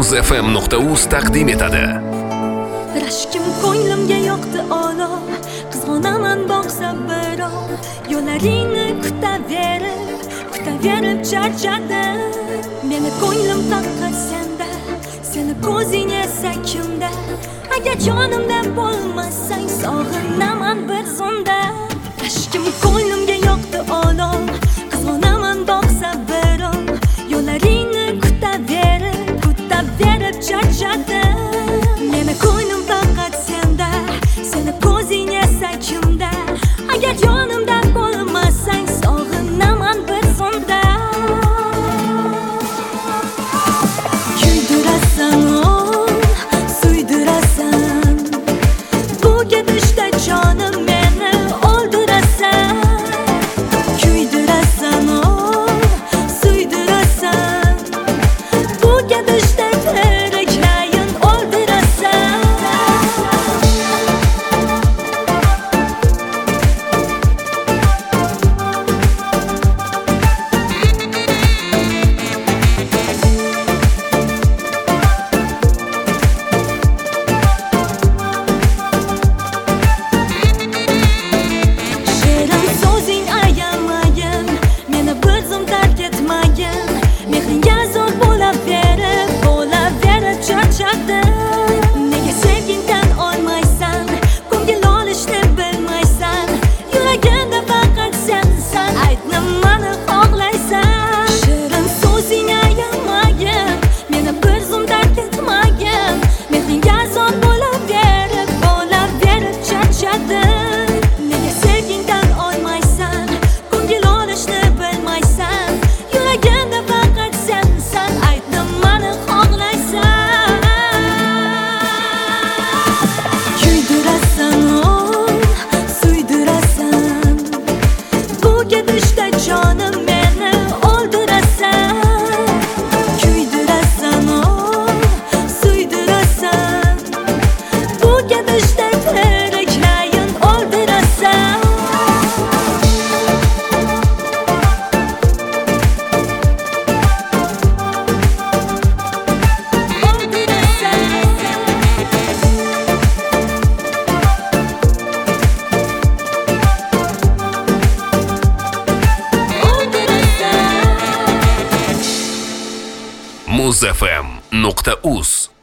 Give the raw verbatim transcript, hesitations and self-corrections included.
muzfm nuqta uz taqdim etadi. Rashkim ko'nglimga yoqdi olov, qizg'onaman boqsa birov, yo'llaringni kutaverib, kutaverib charchadim. Meni ko'nglim faqat senda, seni ko'zing esa kimda? Agar jonimda bo'lmasang, sog'inaman bir zumda. Rashkim ko'nglimga yoqdi olov, qizg'onaman boqsa birov, yo'llaringni kutaverib, kutaverib charchadim. Meni ko'nglim faqat senda, seni ko'zing esa kimda? Agar jonimda bo'lmasang, sog'inaman bir zumda. Kuydirasan, oh, suydirasan, bu ketishda jonim meni o'ldirasan. Kuydirasan, oh, suydirasan, bu ketishda tiriklayin o'ldirasan. Shirin so'zing ayamagin, meni bir zum tark etmagin. Mehringga zo'r bo'laverib, bo'laverib charchadim. Nega sevgingdan olmaysan, ko'ngil olishni bilmaysan? Yuragimda faqat sensan, ayt nimani xohlaysan. Shirin so'zing ayamagin, meni bir zum tark etmagin. Mehringga zo'r bo'laverib, bo'laverib charchadim. Nega sevgingdan olmaysan, ko'ngil olishni bilmaysan? Yuragimda faqat sensan, ayt nimani xohlaysan. Kuydirasan, oh, suydirasan, bu ketishda jonim meni o'ldirasan. Kuydirasan, oh, suydirasan, bu ketishda tiriklayin o'ldirasan. muzfm nuqta uz